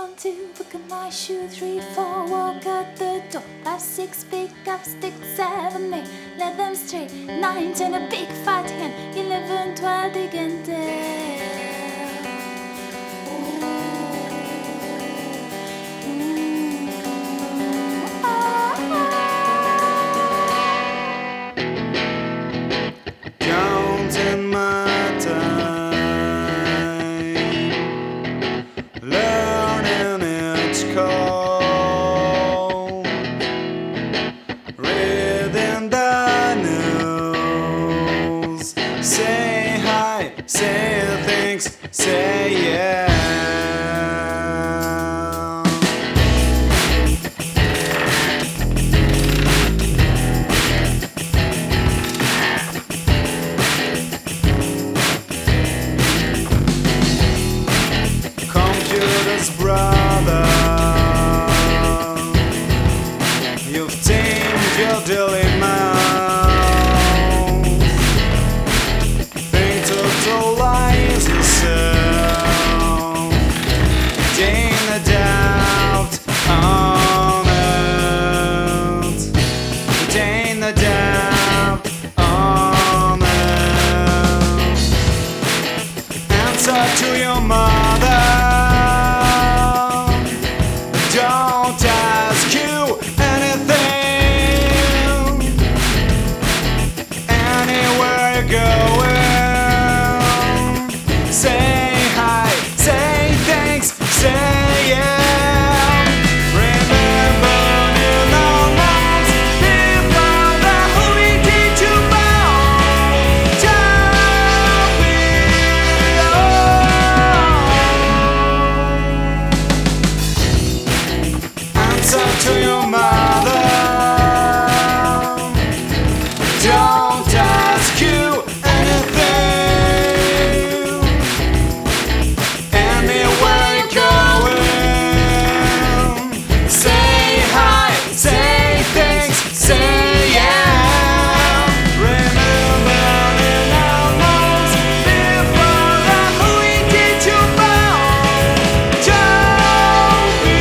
1, 2, look at my shoe. 3, 4, walk out the door. 5, 6, pick up stick. 7, 8, let them straight. 9, 10, a big fat hen. 11, 12, dig and dare. Counting my time, learning each call, reading the news. Say hi, say thanks, say yeah. Brother, you've tamed your dilemma. Think totalize yourself. Gain the doubt on it. Gain the doubt on it. Answer to your mother. Don't ask you anything. Anywhere you're going, say hi, say thanks, say yeah. Remember you know most people that who we did you bound. Don't be answer to your mother. Don't ask you anything. Anywhere you're going, say hi, say thanks, say yeah. Remember you know most people that who we did you bound. Don't be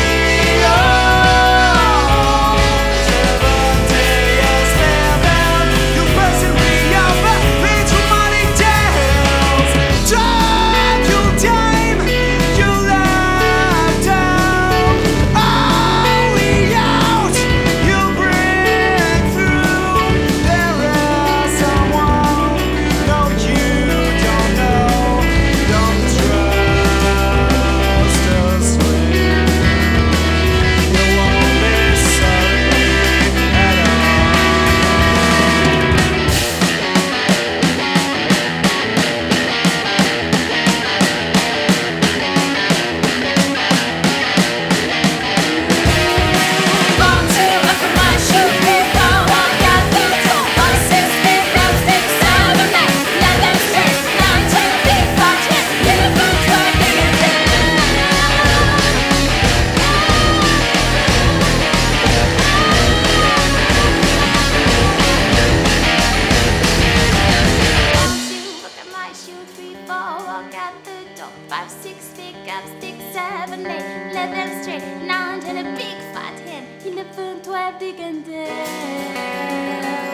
walk out the door. 5, 6, pick up stick. 7, 8, let them straight. 9, 10, a big fat hen. 11, 12, dig and dare.